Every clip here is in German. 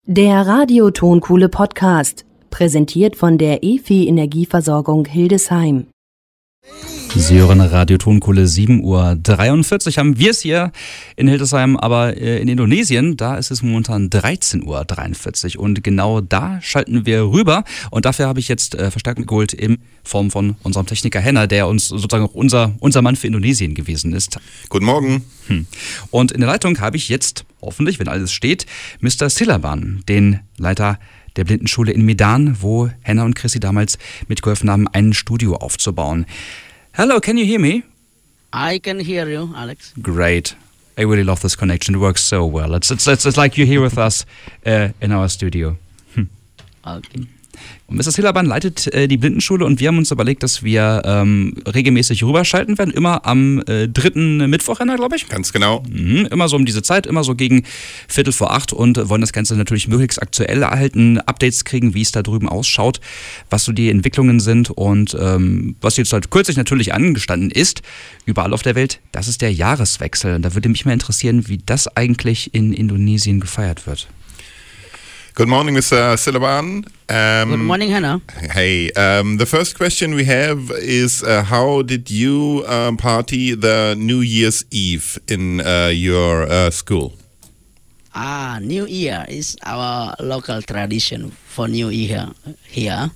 Der Radio-Tonkuhle Podcast, präsentiert von der EFI Energieversorgung Hildesheim. Sie hören Radio Tonkuhle, 7:43 Uhr haben wir es hier in Hildesheim, aber in Indonesien, da ist es momentan 13:43 Uhr und genau da schalten wir rüber und dafür habe ich jetzt Verstärkung geholt in Form von unserem Techniker Henner, der uns sozusagen auch unser Mann für Indonesien gewesen ist. Guten Morgen. Und in der Leitung habe ich jetzt, hoffentlich, wenn alles steht, Mr. Silaban, den Leiter der Blindenschule in Medan, wo Henna und Chrissy damals mitgeholfen haben, ein Studio aufzubauen. Hello, can you hear me? I can hear you, Alex. Great. I really love this connection. It works so well. It's like you're here with us in our studio. Okay. Und Mr. Silaban leitet die Blindenschule und wir haben uns überlegt, dass wir regelmäßig rüberschalten werden. Immer am 3. Mittwoch, glaube ich. Ganz genau. Immer so um diese Zeit, immer so gegen 7:45 und wollen das Ganze natürlich möglichst aktuell erhalten, Updates kriegen, wie es da drüben ausschaut, was so die Entwicklungen sind und was jetzt halt kürzlich natürlich angestanden ist, überall auf der Welt, das ist der Jahreswechsel. Und da würde mich mal interessieren, wie das eigentlich in Indonesien gefeiert wird. Good morning, Mr. Silaban. Good morning, Hannah. Hey, the first question we have is how did you party the New Year's Eve in your school? New Year is our local tradition for New Year here.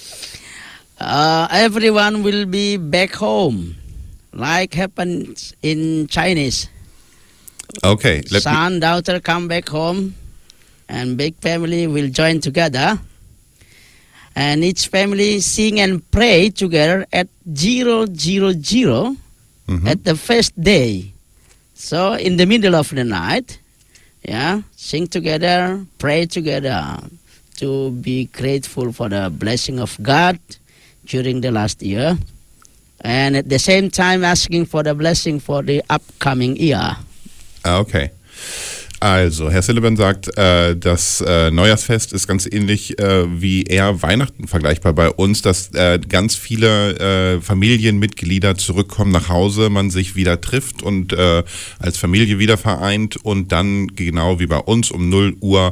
Everyone will be back home, like happens in Chinese. Okay. Son, daughter come back home. And big family will join together, and each family sing and pray together at 000 at the first day. So in the middle of the night, sing together, pray together to be grateful for the blessing of God during the last year, and at the same time asking for the blessing for the upcoming year. Okay. Also, Herr Silaban sagt, das Neujahrsfest ist ganz ähnlich wie eher Weihnachten vergleichbar bei uns, dass ganz viele Familienmitglieder zurückkommen nach Hause, man sich wieder trifft und als Familie wieder vereint und dann genau wie bei uns um 0 Uhr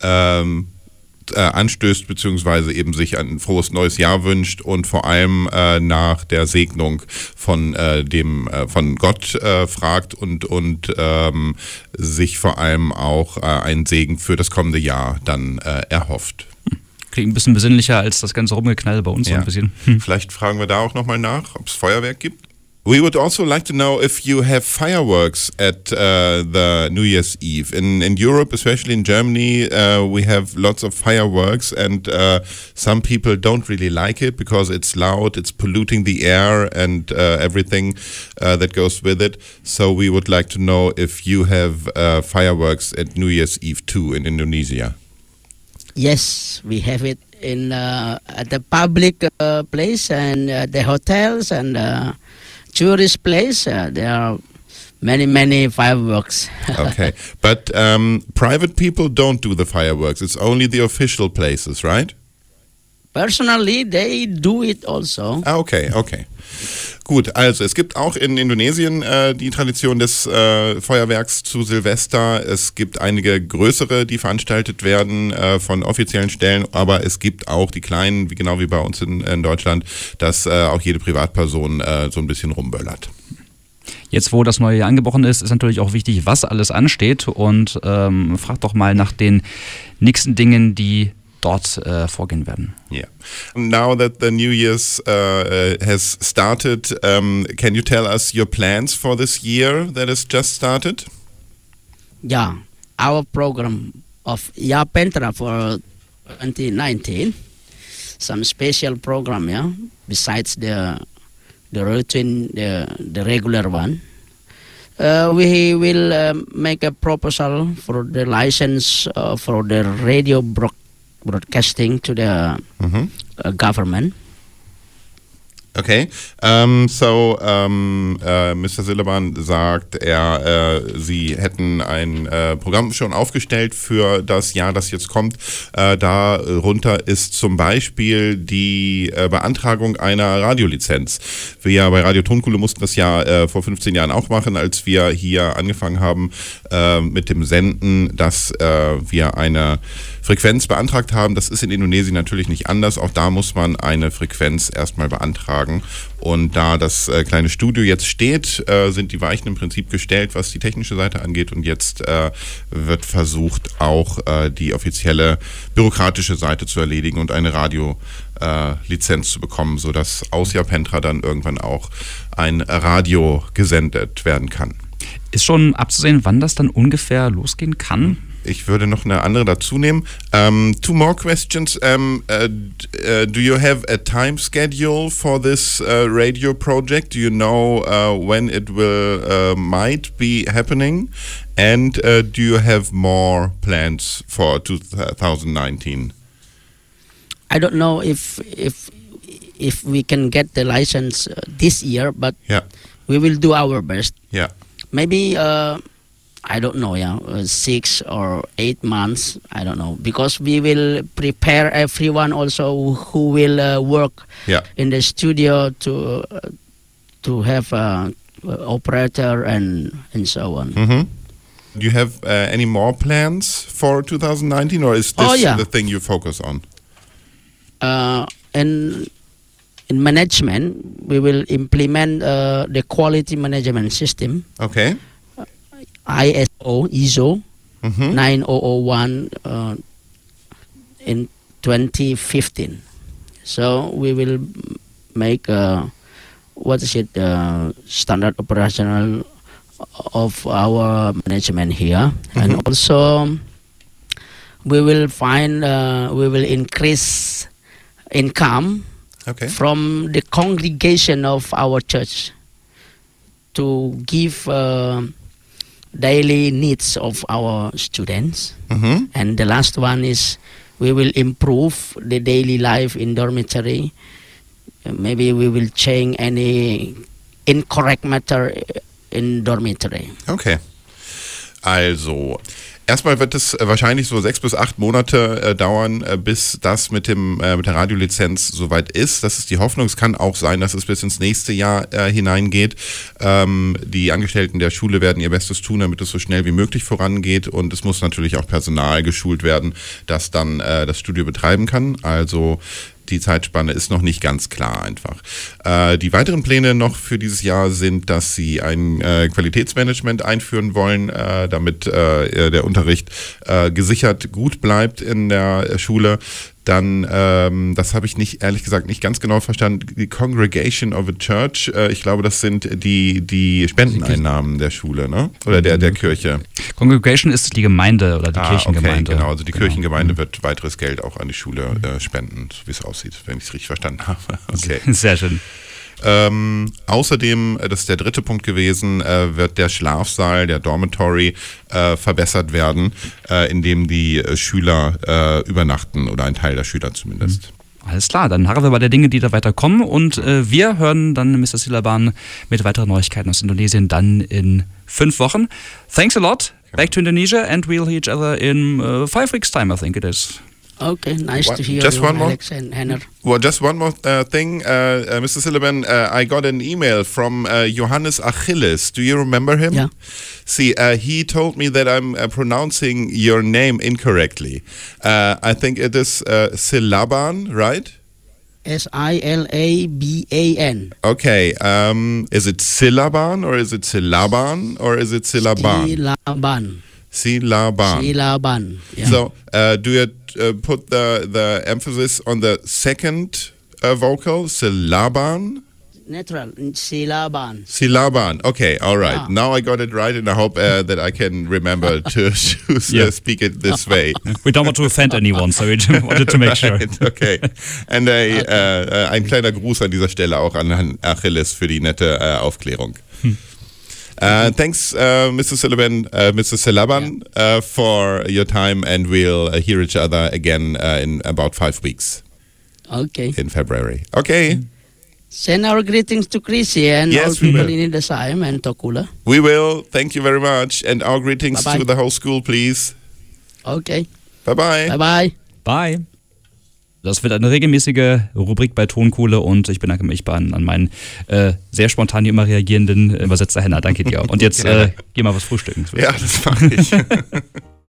anstößt, beziehungsweise eben sich ein frohes neues Jahr wünscht und vor allem nach der Segnung von Gott fragt und sich vor allem auch einen Segen für das kommende Jahr dann erhofft. Klingt ein bisschen besinnlicher als das ganze Rumgeknall bei uns so ein bisschen. Vielleicht fragen wir da auch nochmal nach, ob es Feuerwerk gibt. We would also like to know if you have fireworks at the New Year's Eve. In Europe, especially in Germany, we have lots of fireworks and some people don't really like it because it's loud, it's polluting the air and everything that goes with it. So we would like to know if you have fireworks at New Year's Eve too in Indonesia. Yes, we have it in at the public place and the hotels and tourist place. There are many fireworks. Okay, but private people don't do the fireworks. It's only the official places, right? Personally, they do it also. Okay. Gut, also es gibt auch in Indonesien die Tradition des Feuerwerks zu Silvester. Es gibt einige größere, die veranstaltet werden von offiziellen Stellen, aber es gibt auch die kleinen, genau wie bei uns in Deutschland, dass auch jede Privatperson so ein bisschen rumböllert. Jetzt, wo das neue Jahr angebrochen ist, ist natürlich auch wichtig, was alles ansteht und frag doch mal nach den nächsten Dingen, die dort vorgehen werden. Yeah. Now that the New Year's has started, can you tell us your plans for this year that has just started? Yeah, our program of Yapentra for 2019, some special program, besides the routine, the regular one. We will make a proposal for the license for the radio broadcasting to the government. Okay, Mr. Silaban sagt, Sie hätten ein Programm schon aufgestellt für das Jahr, das jetzt kommt. Darunter ist zum Beispiel die Beantragung einer Radiolizenz. Wir bei Radio Tonkuhle mussten das ja vor 15 Jahren auch machen, als wir hier angefangen haben mit dem Senden, dass wir eine Frequenz beantragt haben. Das ist in Indonesien natürlich nicht anders. Auch da muss man eine Frequenz erstmal beantragen. Und da das kleine Studio jetzt steht, sind die Weichen im Prinzip gestellt, was die technische Seite angeht. Und jetzt wird versucht, auch die offizielle bürokratische Seite zu erledigen und eine Radiolizenz zu bekommen, sodass aus Japentra dann irgendwann auch ein Radio gesendet werden kann. Ist schon abzusehen, wann das dann ungefähr losgehen kann? Ich würde noch eine andere dazu nehmen. Two more questions. Do you have a time schedule for this radio project? Do you know when it will might be happening? And do you have more plans for 2019? I don't know if we can get the license this year, but we will do our best. Yeah. Maybe I don't know, 6 or 8 months, I don't know, because we will prepare everyone also who will work in the studio to have operator and so on. Mm-hmm. Do you have any more plans for 2019, or is this the thing you focus on? In management, we will implement the quality management system. Okay. ISO 9001 in 2015. So we will make standard operational of our management here, and also we will increase income from the congregation of our church to give daily needs of our students. And the last one is we will improve the daily life in dormitory. Maybe we will change any incorrect matter in dormitory. Okay. Also, erstmal wird es wahrscheinlich so 6 bis 8 Monate dauern, bis das mit der Radiolizenz soweit ist. Das ist die Hoffnung. Es kann auch sein, dass es bis ins nächste Jahr hineingeht. Die Angestellten der Schule werden ihr Bestes tun, damit es so schnell wie möglich vorangeht. Und es muss natürlich auch Personal geschult werden, das dann das Studio betreiben kann. Also die Zeitspanne ist noch nicht ganz klar einfach. Die weiteren Pläne noch für dieses Jahr sind, dass sie ein Qualitätsmanagement einführen wollen, damit der Unterricht gesichert gut bleibt in der Schule. Dann, das habe ich ehrlich gesagt nicht ganz genau verstanden, die Congregation of a Church, ich glaube, das sind die Spendeneinnahmen der Schule, ne? Oder der Kirche. Congregation ist die Gemeinde oder die Kirchengemeinde. Okay, genau, also die Kirchengemeinde wird weiteres Geld auch an die Schule spenden, so wie es aussieht, wenn ich es richtig verstanden habe. Okay. Sehr schön. Außerdem, das ist der dritte Punkt gewesen, wird der Schlafsaal, der Dormitory verbessert werden, indem die Schüler übernachten oder ein Teil der Schüler zumindest. Alles klar, dann harren wir bei der Dinge, die da weiterkommen, und wir hören dann Mr. Silaban mit weiteren Neuigkeiten aus Indonesien dann in 5 Wochen. Thanks a lot. Back to Indonesia, and we'll hear each other in 5 weeks' time, I think it is. Okay, nice to hear just you, one more, Alex and Henner. Well, just one more thing, Mr. Silaban, I got an email from Johannes Achilles. Do you remember him? Yeah. See, he told me that I'm pronouncing your name incorrectly. I think it is Silaban, right? Silaban. Okay, is it Silaban or is it Silaban or is it Silaban? Silaban. Silaban. Yeah. So, do you put the emphasis on the second vocal, Silaban? Natural, Silaban. Silaban. Okay, all right. Ah. Now I got it right, and I hope that I can remember to speak it this way. We don't want to offend anyone, so we wanted to make sure. Right, okay. And ein kleiner Gruß an dieser Stelle auch an Herrn Achilles für die nette Aufklärung. Thanks, Mr. Silaban, for your time, and we'll hear each other again in about 5 weeks. Okay. In February. Okay. Send our greetings to Chrissy and Yes, all we people will. in Hildesheim and Tokula. We will. Thank you very much. And our greetings Bye-bye. to the whole school, please. Okay. Bye-bye. Bye-bye. Bye. Das wird eine regelmäßige Rubrik bei Tonkohle und ich bedanke mich an meinen sehr spontan immer reagierenden Übersetzer Henna. Danke dir. Und jetzt geh mal was frühstücken. Ja, das mache ich.